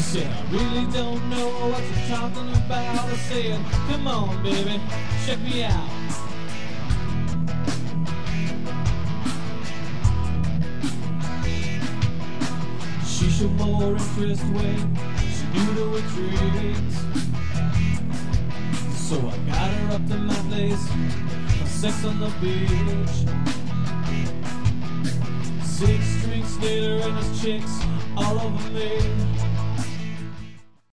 said, I really don't know what you're talking about. I said, come on, baby, check me out. She showed more interest when she knew there were drinks. So I got her up to my place for sex on the beach. 6 drinks later and there's chicks all over me.